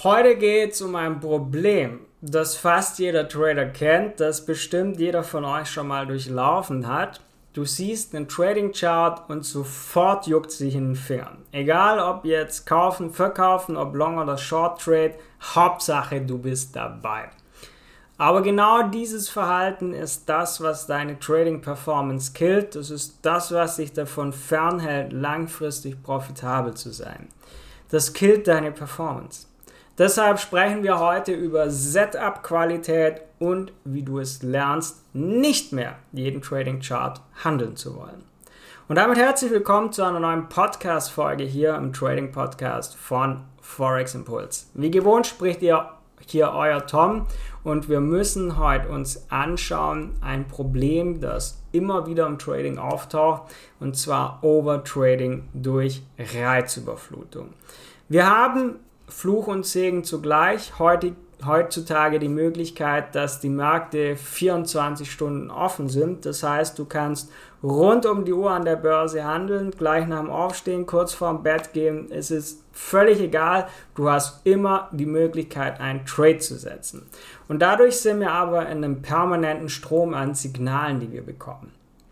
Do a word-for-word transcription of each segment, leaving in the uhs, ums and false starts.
Heute geht es um ein Problem, das fast jeder Trader kennt, das bestimmt jeder von euch schon mal durchlaufen hat. Du siehst einen Trading Chart und sofort juckt sich in den Fingern. Egal ob jetzt kaufen, verkaufen, ob Long oder Short Trade, Hauptsache du bist dabei. Aber genau dieses Verhalten ist das, was deine Trading Performance killt. Das ist das, was dich davon fernhält, langfristig profitabel zu sein. Das killt deine Performance. Deshalb sprechen wir heute über Setup-Qualität und wie du es lernst, nicht mehr jeden Trading-Chart handeln zu wollen. Und damit herzlich willkommen zu einer neuen Podcast-Folge hier im Trading-Podcast von Forex Impulse. Wie gewohnt spricht ihr hier euer Tom und wir müssen heute uns anschauen ein Problem, das immer wieder im Trading auftaucht, und zwar Overtrading durch Reizüberflutung. Wir haben Fluch und Segen zugleich. Heute, heutzutage die Möglichkeit, dass die Märkte vierundzwanzig Stunden offen sind. Das heißt, du kannst rund um die Uhr an der Börse handeln, gleich nach dem Aufstehen, kurz vorm Bett gehen. Es ist völlig egal. Du hast immer die Möglichkeit, einen Trade zu setzen. Und dadurch sind wir aber in einem permanenten Strom an Signalen, die wir bekommen.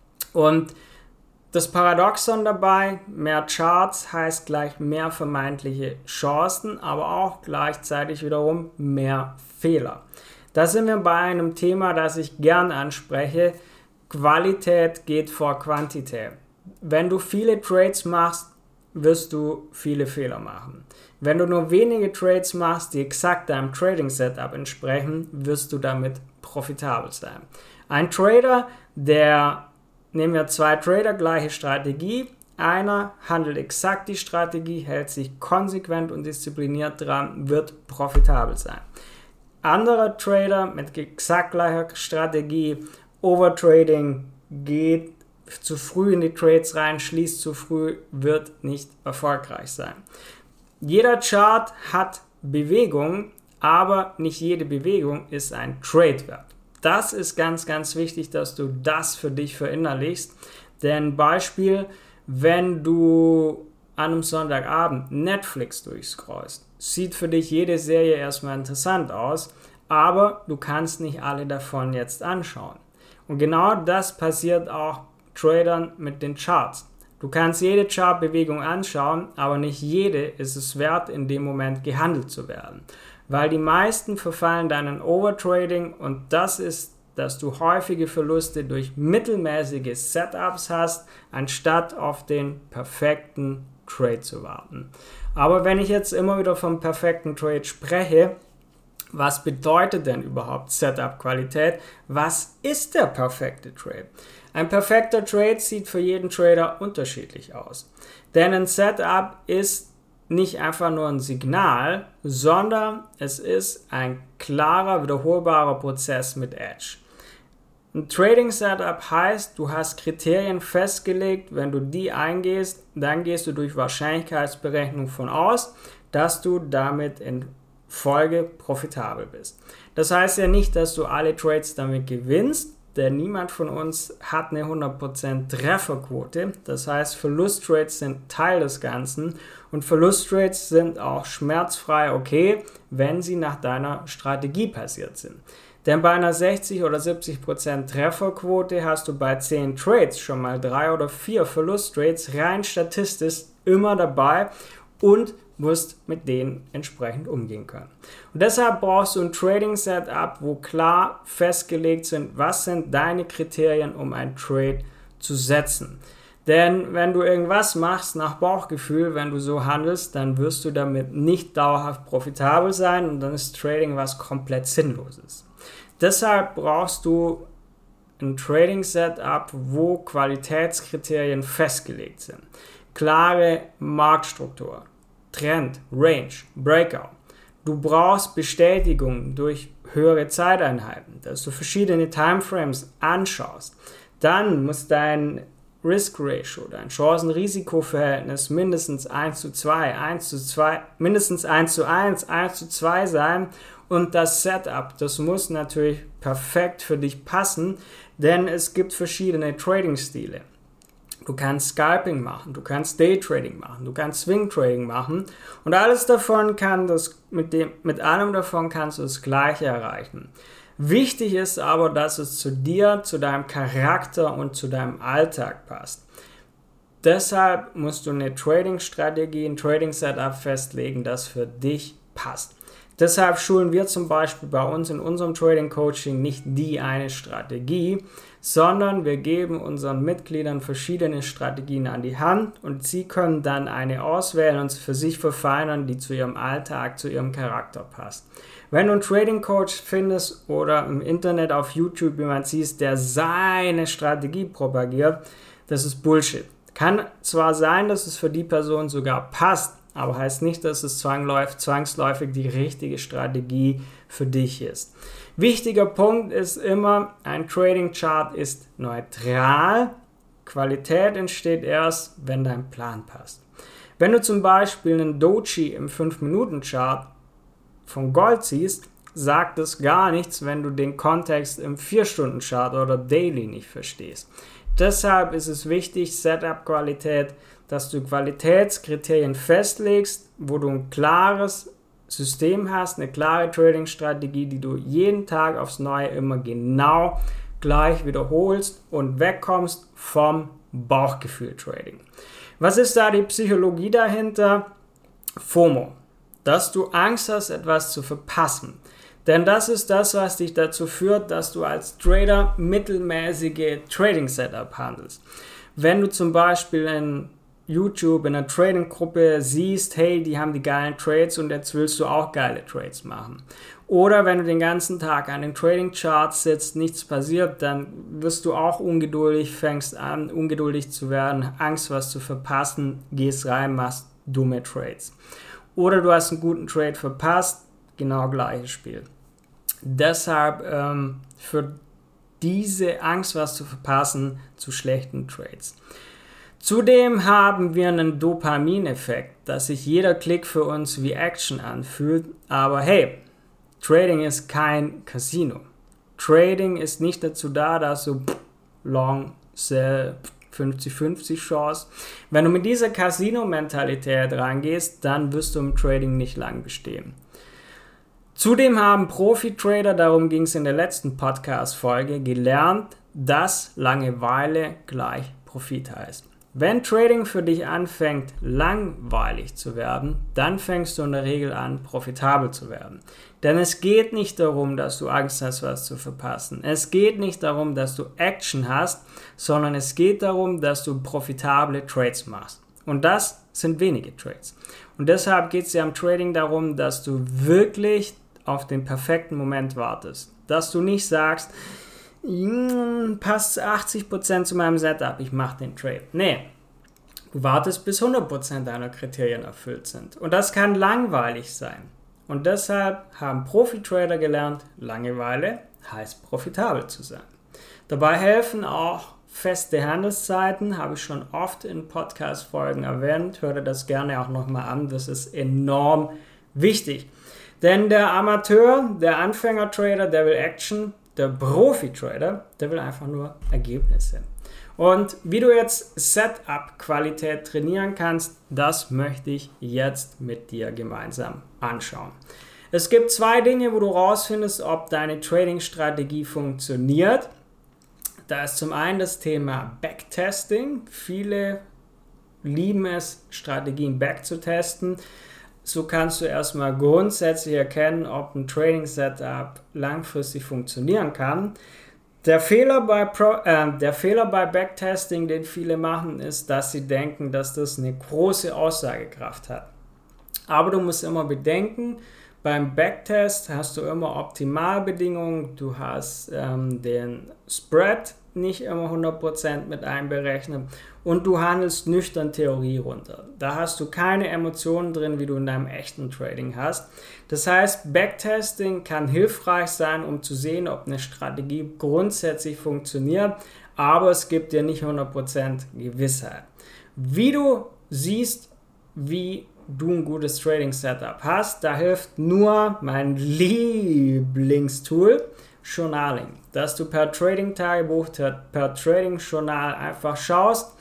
Und das Paradoxon dabei, mehr Charts heißt gleich mehr vermeintliche Chancen, aber auch gleichzeitig wiederum mehr Fehler. Da sind wir bei einem Thema, das ich gern anspreche. Qualität geht vor Quantität. Wenn du viele Trades machst, wirst du viele Fehler machen. Wenn du nur wenige Trades machst, die exakt deinem Trading-Setup entsprechen, wirst du damit profitabel sein. Ein Trader, der Nehmen wir zwei Trader, gleiche Strategie. Einer handelt exakt die Strategie, hält sich konsequent und diszipliniert dran, wird profitabel sein. Anderer Trader mit exakt gleicher Strategie, Overtrading, geht zu früh in die Trades rein, schließt zu früh, wird nicht erfolgreich sein. Jeder Chart hat Bewegung, aber nicht jede Bewegung ist ein Trade wert. Das ist ganz, ganz wichtig, dass du das für dich verinnerlichst. Denn Beispiel, wenn du an einem Sonntagabend Netflix durchscrollst, sieht für dich jede Serie erstmal interessant aus, aber du kannst nicht alle davon jetzt anschauen. Und genau das passiert auch Tradern mit den Charts. Du kannst jede Chartbewegung anschauen, aber nicht jede ist es wert, in dem Moment gehandelt zu werden. Weil die meisten verfallen dann in Overtrading und das ist, dass du häufige Verluste durch mittelmäßige Setups hast, anstatt auf den perfekten Trade zu warten. Aber wenn ich jetzt immer wieder vom perfekten Trade spreche, was bedeutet denn überhaupt Setup-Qualität? Was ist der perfekte Trade? Ein perfekter Trade sieht für jeden Trader unterschiedlich aus. Denn ein Setup ist nicht einfach nur ein Signal, sondern es ist ein klarer, wiederholbarer Prozess mit Edge. Ein Trading Setup heißt, du hast Kriterien festgelegt, wenn du die eingehst, dann gehst du durch Wahrscheinlichkeitsberechnung von aus, dass du damit in Folge profitabel bist. Das heißt ja nicht, dass du alle Trades damit gewinnst, denn niemand von uns hat eine hundert Prozent Trefferquote. Das heißt, Verlusttrades sind Teil des Ganzen und Verlusttrades sind auch schmerzfrei okay, wenn sie nach deiner Strategie passiert sind. Denn bei einer sechzig oder siebzig Prozent Trefferquote hast du bei zehn Trades schon mal drei oder vier Verlusttrades rein statistisch immer dabei und musst mit denen entsprechend umgehen können. Und deshalb brauchst du ein Trading-Setup, wo klar festgelegt sind, was sind deine Kriterien, um einen Trade zu setzen. Denn wenn du irgendwas machst nach Bauchgefühl, wenn du so handelst, dann wirst du damit nicht dauerhaft profitabel sein und dann ist Trading was komplett Sinnloses. Deshalb brauchst du ein Trading-Setup, wo Qualitätskriterien festgelegt sind. Klare Marktstruktur, Trend, Range, Breakout. Du brauchst Bestätigung durch höhere Zeiteinheiten, dass du verschiedene Timeframes anschaust. Dann muss dein Risk Ratio, dein Chancen-Risiko-Verhältnis mindestens eins zu zwei, eins zu zwei, mindestens eins zu eins, eins zu zwei sein. Und das Setup, das muss natürlich perfekt für dich passen, denn es gibt verschiedene Trading-Stile. Du kannst Scalping machen, du kannst Daytrading machen, du kannst Swing Trading machen und alles davon kann das, mit dem, mit allem davon kannst du das Gleiche erreichen. Wichtig ist aber, dass es zu dir, zu deinem Charakter und zu deinem Alltag passt. Deshalb musst du eine Trading-Strategie, ein Trading-Setup festlegen, das für dich passt. Deshalb schulen wir zum Beispiel bei uns in unserem Trading-Coaching nicht die eine Strategie, sondern wir geben unseren Mitgliedern verschiedene Strategien an die Hand und sie können dann eine auswählen und für sich verfeinern, die zu ihrem Alltag, zu ihrem Charakter passt. Wenn du einen Trading-Coach findest oder im Internet auf YouTube jemand siehst, der seine Strategie propagiert, das ist Bullshit. Kann zwar sein, dass es für die Person sogar passt, aber heißt nicht, dass es zwangsläufig die richtige Strategie für dich ist. Wichtiger Punkt ist immer, ein Trading Chart ist neutral. Qualität entsteht erst, wenn dein Plan passt. Wenn du zum Beispiel einen Doji im fünf Minuten Chart von Gold siehst, sagt es gar nichts, wenn du den Kontext im vier Stunden Chart oder Daily nicht verstehst. Deshalb ist es wichtig, Setup-Qualität, dass du Qualitätskriterien festlegst, wo du ein klares System hast, eine klare Trading-Strategie, die du jeden Tag aufs Neue immer genau gleich wiederholst und wegkommst vom Bauchgefühl-Trading. Was ist da die Psychologie dahinter? FOMO, dass du Angst hast, etwas zu verpassen. Denn das ist das, was dich dazu führt, dass du als Trader mittelmäßige Trading-Setup handelst. Wenn du zum Beispiel in YouTube in einer Trading-Gruppe siehst, hey, die haben die geilen Trades und jetzt willst du auch geile Trades machen. Oder wenn du den ganzen Tag an den Trading-Charts sitzt, nichts passiert, dann wirst du auch ungeduldig, fängst an, ungeduldig zu werden, Angst, was zu verpassen, gehst rein, machst dumme Trades. Oder du hast einen guten Trade verpasst, genau gleiches Spiel. Deshalb ähm, führt diese Angst, was zu verpassen, zu schlechten Trades. Zudem haben wir einen Dopamineffekt, dass sich jeder Klick für uns wie Action anfühlt. Aber hey, Trading ist kein Casino. Trading ist nicht dazu da, dass du long, sell, fünfzig fünfzig Chance. Wenn du mit dieser Casino-Mentalität rangehst, dann wirst du im Trading nicht lang bestehen. Zudem haben Profi-Trader, darum ging es in der letzten Podcast-Folge, gelernt, dass Langeweile gleich Profit heißt. Wenn Trading für dich anfängt, langweilig zu werden, dann fängst du in der Regel an, profitabel zu werden. Denn es geht nicht darum, dass du Angst hast, was zu verpassen. Es geht nicht darum, dass du Action hast, sondern es geht darum, dass du profitable Trades machst. Und das sind wenige Trades. Und deshalb geht es ja am Trading darum, dass du wirklich auf den perfekten Moment wartest. Dass du nicht sagst, passt achtzig Prozent zu meinem Setup, ich mache den Trade. Nee, du wartest bis hundert Prozent deiner Kriterien erfüllt sind. Und das kann langweilig sein. Und deshalb haben Profi-Trader gelernt, Langeweile heißt profitabel zu sein. Dabei helfen auch feste Handelszeiten, habe ich schon oft in Podcast-Folgen erwähnt. Hör dir das gerne auch nochmal an, das ist enorm wichtig. Denn der Amateur, der Anfänger-Trader, der will Action, der Profi-Trader, der will einfach nur Ergebnisse. Und wie du jetzt Setup-Qualität trainieren kannst, das möchte ich jetzt mit dir gemeinsam anschauen. Es gibt zwei Dinge, wo du rausfindest, ob deine Trading-Strategie funktioniert. Da ist zum einen das Thema Backtesting. Viele lieben es, Strategien backzutesten. So kannst du erstmal grundsätzlich erkennen, ob ein Trading-Setup langfristig funktionieren kann. Der Fehler bei, Pro, äh, der Fehler bei Backtesting, den viele machen, ist, dass sie denken, dass das eine große Aussagekraft hat. Aber du musst immer bedenken, beim Backtest hast du immer Optimalbedingungen, du hast ähm, den Spread nicht immer hundert Prozent mit einberechnet und du handelst nüchtern Theorie runter. Da hast du keine Emotionen drin, wie du in deinem echten Trading hast. Das heißt, Backtesting kann hilfreich sein, um zu sehen, ob eine Strategie grundsätzlich funktioniert, aber es gibt dir nicht hundert Prozent Gewissheit. Wie du siehst, wie du ein gutes Trading-Setup hast, da hilft nur mein Lieblingstool, Journaling. Dass du per Trading-Tagebuch, per Trading-Journal einfach schaust,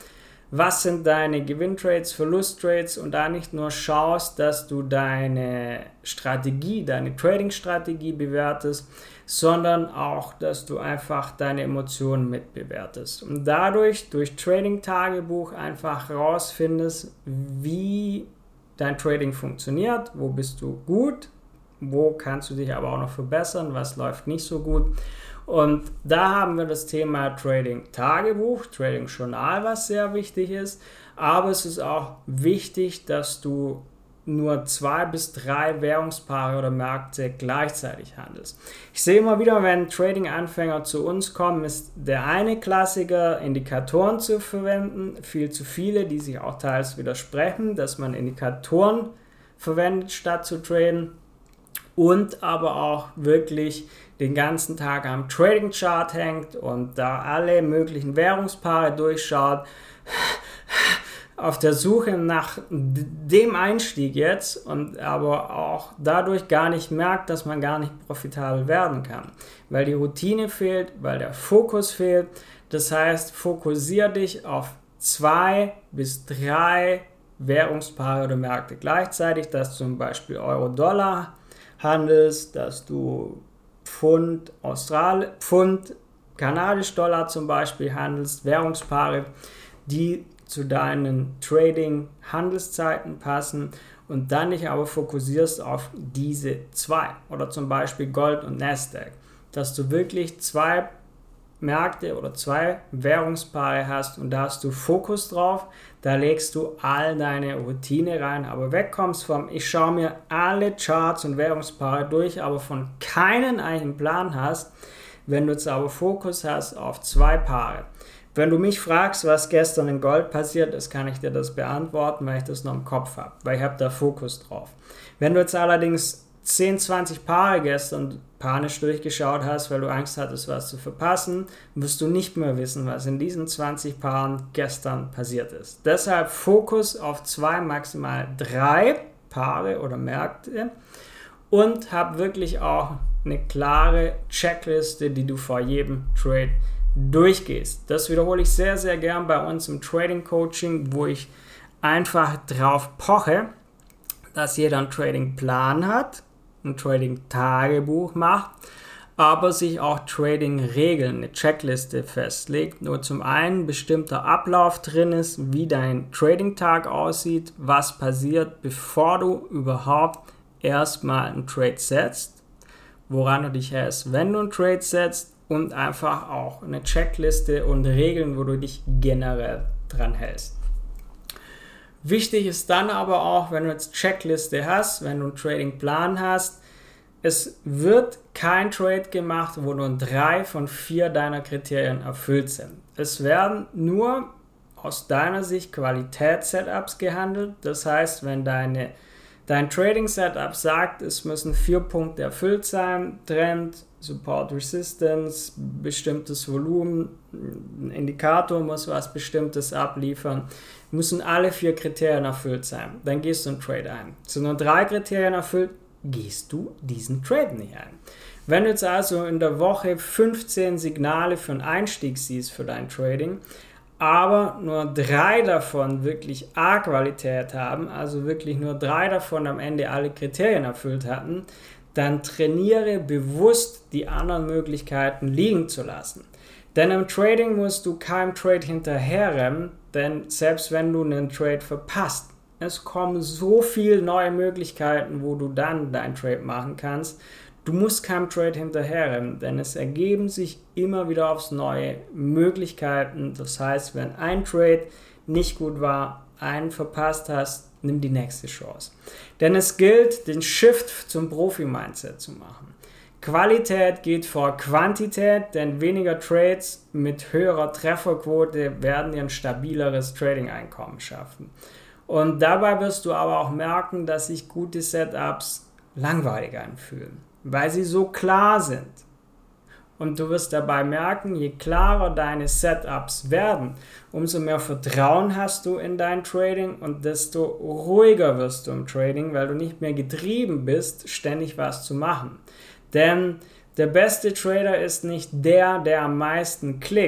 was sind deine Gewinntrades, Verlusttrades und da nicht nur schaust, dass du deine Strategie, deine Trading-Strategie bewertest, sondern auch, dass du einfach deine Emotionen mitbewertest und dadurch durch Trading-Tagebuch einfach rausfindest, wie dein Trading funktioniert, wo bist du gut, wo kannst du dich aber auch noch verbessern, was läuft nicht so gut. Und da haben wir das Thema Trading-Tagebuch, Trading-Journal, was sehr wichtig ist. Aber es ist auch wichtig, dass du nur zwei bis drei Währungspaare oder Märkte gleichzeitig handelst. Ich sehe immer wieder, wenn Trading-Anfänger zu uns kommen, ist der eine Klassiker, Indikatoren zu verwenden. Viel zu viele, die sich auch teils widersprechen, dass man Indikatoren verwendet, statt zu traden. Und aber auch wirklich den ganzen Tag am Trading Chart hängt und da alle möglichen Währungspaare durchschaut, auf der Suche nach dem Einstieg jetzt und aber auch dadurch gar nicht merkt, dass man gar nicht profitabel werden kann, weil die Routine fehlt, weil der Fokus fehlt. Das heißt, fokussiere dich auf zwei bis drei Währungspaare oder Märkte gleichzeitig, dass zum Beispiel Euro-Dollar handelst, dass du Pfund, Austral, Pfund, Kanadisch-Dollar zum Beispiel handelst, Währungspaare, die zu deinen Trading-Handelszeiten passen und dann dich aber fokussierst auf diese zwei oder zum Beispiel Gold und Nasdaq, dass du wirklich zwei Märkte oder zwei Währungspaare hast und da hast du Fokus drauf, da legst du all deine Routine rein, aber wegkommst vom, ich schaue mir alle Charts und Währungspaare durch, aber von keinen einen Plan hast, wenn du jetzt aber Fokus hast auf zwei Paare. Wenn du mich fragst, was gestern in Gold passiert ist, kann ich dir das beantworten, weil ich das noch im Kopf habe, weil ich habe da Fokus drauf. Wenn du jetzt allerdings zehn, zwanzig Paare gestern panisch durchgeschaut hast, weil du Angst hattest, was zu verpassen, wirst du nicht mehr wissen, was in diesen zwanzig Paaren gestern passiert ist. Deshalb Fokus auf zwei, maximal drei Paare oder Märkte und hab wirklich auch eine klare Checkliste, die du vor jedem Trade durchgehst. Das wiederhole ich sehr, sehr gern bei uns im Trading Coaching, wo ich einfach drauf poche, dass jeder einen Trading-Plan hat, ein Trading-Tagebuch macht, aber sich auch Trading-Regeln, eine Checkliste festlegt, wo zum einen ein bestimmter Ablauf drin ist, wie dein Trading-Tag aussieht, was passiert, bevor du überhaupt erstmal einen Trade setzt, woran du dich hältst, wenn du einen Trade setzt und einfach auch eine Checkliste und Regeln, wo du dich generell dran hältst. Wichtig ist dann aber auch, wenn du jetzt Checkliste hast, wenn du einen Trading-Plan hast, es wird kein Trade gemacht, wo nur drei von vier deiner Kriterien erfüllt sind. Es werden nur aus deiner Sicht Qualitäts-Setups gehandelt. Das heißt, wenn deine, dein Trading-Setup sagt, es müssen vier Punkte erfüllt sein, Trend, Support, Resistance, bestimmtes Volumen, ein Indikator muss was Bestimmtes abliefern, müssen alle vier Kriterien erfüllt sein. Dann gehst du einen Trade ein. Sind nur drei Kriterien erfüllt, gehst du diesen Trade nicht ein. Wenn du jetzt also in der Woche fünfzehn Signale für einen Einstieg siehst für dein Trading, aber nur drei davon wirklich A-Qualität haben, also wirklich nur drei davon am Ende alle Kriterien erfüllt hatten, dann trainiere bewusst die anderen Möglichkeiten liegen zu lassen. Denn im Trading musst du keinem Trade hinterherrennen, denn selbst wenn du einen Trade verpasst, es kommen so viele neue Möglichkeiten, wo du dann deinen Trade machen kannst. Du musst keinem Trade hinterherrennen, denn es ergeben sich immer wieder aufs Neue Möglichkeiten. Das heißt, wenn ein Trade nicht gut war, einen verpasst hast, nimm die nächste Chance. Denn es gilt, den Shift zum Profi-Mindset zu machen. Qualität geht vor Quantität, denn weniger Trades mit höherer Trefferquote werden dir ein stabileres Trading-Einkommen schaffen. Und dabei wirst du aber auch merken, dass sich gute Setups langweilig anfühlen, weil sie so klar sind. Und du wirst dabei merken, je klarer deine Setups werden, umso mehr Vertrauen hast du in dein Trading und desto ruhiger wirst du im Trading, weil du nicht mehr getrieben bist, ständig was zu machen. Denn der beste Trader ist nicht der, der am meisten klickt,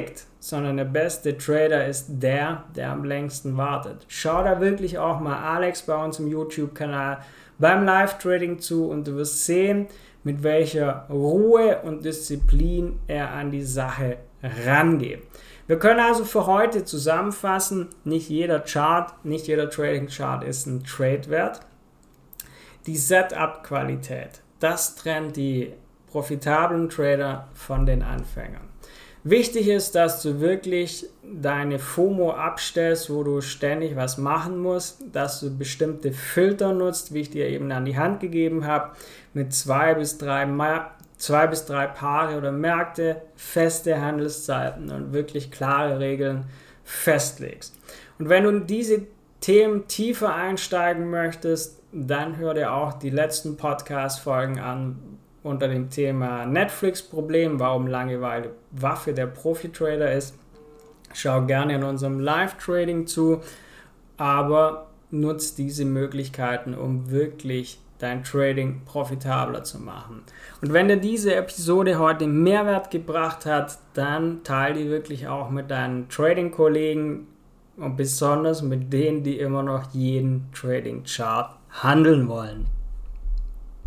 sondern der beste Trader ist der, der am längsten wartet. Schau da wirklich auch mal Alex bei uns im YouTube-Kanal beim Live-Trading zu und du wirst sehen, mit welcher Ruhe und Disziplin er an die Sache rangeht. Wir können also für heute zusammenfassen, nicht jeder Chart, nicht jeder Trading-Chart ist ein Trade-Wert. Die Setup-Qualität, das trennt die profitablen Trader von den Anfängern. Wichtig ist, dass du wirklich deine FOMO abstellst, wo du ständig was machen musst, dass du bestimmte Filter nutzt, wie ich dir eben an die Hand gegeben habe, mit zwei bis drei, zwei bis drei Paare oder Märkte, feste Handelszeiten und wirklich klare Regeln festlegst. Und wenn du in diese Themen tiefer einsteigen möchtest, dann hör dir auch die letzten Podcast-Folgen an unter dem Thema Netflix-Problem, warum Langeweile Waffe der Profi-Trader ist. Schau gerne in unserem Live-Trading zu, aber nutz diese Möglichkeiten, um wirklich dein Trading profitabler zu machen. Und wenn dir diese Episode heute Mehrwert gebracht hat, dann teile die wirklich auch mit deinen Trading-Kollegen und besonders mit denen, die immer noch jeden Trading-Chart handeln wollen.